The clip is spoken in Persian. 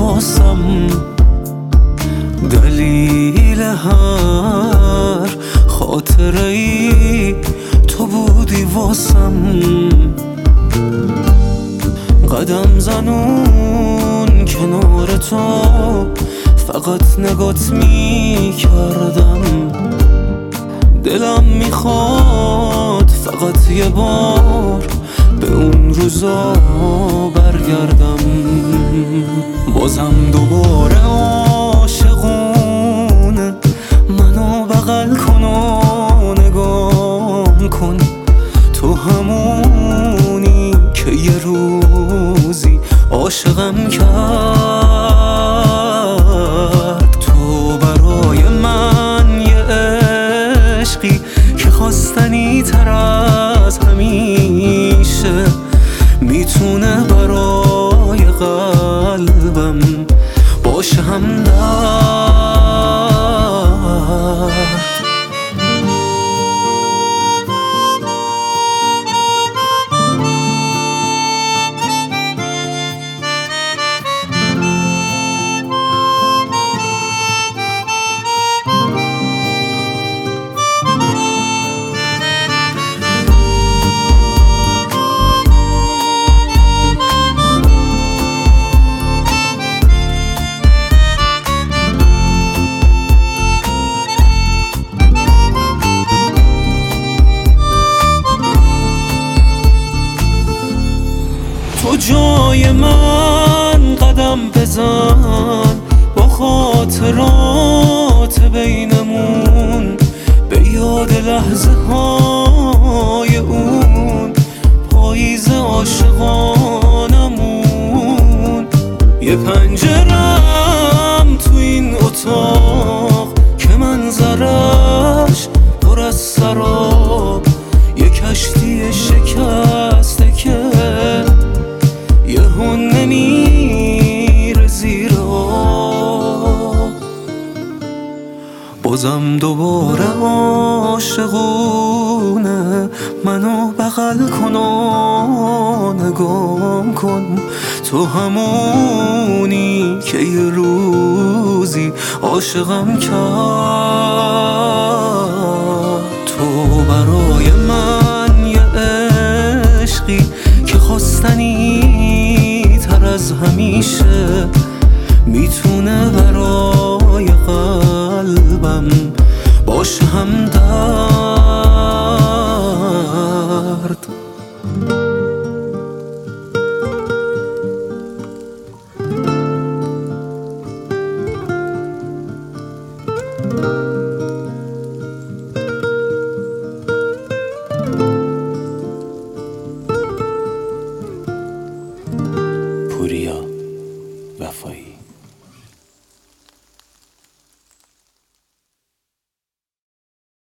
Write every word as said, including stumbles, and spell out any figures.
واسم، دلیل هر خاطره ای تو بودی واسم. قدم زنون کنار تو فقط نگات می کردم، دلم میخواد فقط یه بار به اون روزا برگردم. بازم دوباره عاشقونه منو بغل کن و نگام کن، تو همونی که یه روزی عاشقم کرد. تو برای من یه عشقی که خواستنی تر از همیشه، میتونه برای قلبم باشه همدرد. تو جای من قدم بزن، با خاطرات بینمون به یاد لحظه های اون پاییز عاشقانمون. یه پنجرم تو این اتاق که منظرش پر از سراب، یه کشتی شکسته که یهو نمیره زیر آب. بازم دوباره عاشقونه منو بغل کن و نگام کن، تو همونی که یه روزی عاشقم کرد. تو برای من یه عشقی که خواستنی تر از همیشه، میتونه برای قلبم باشه همدرد. پوریا وفایی.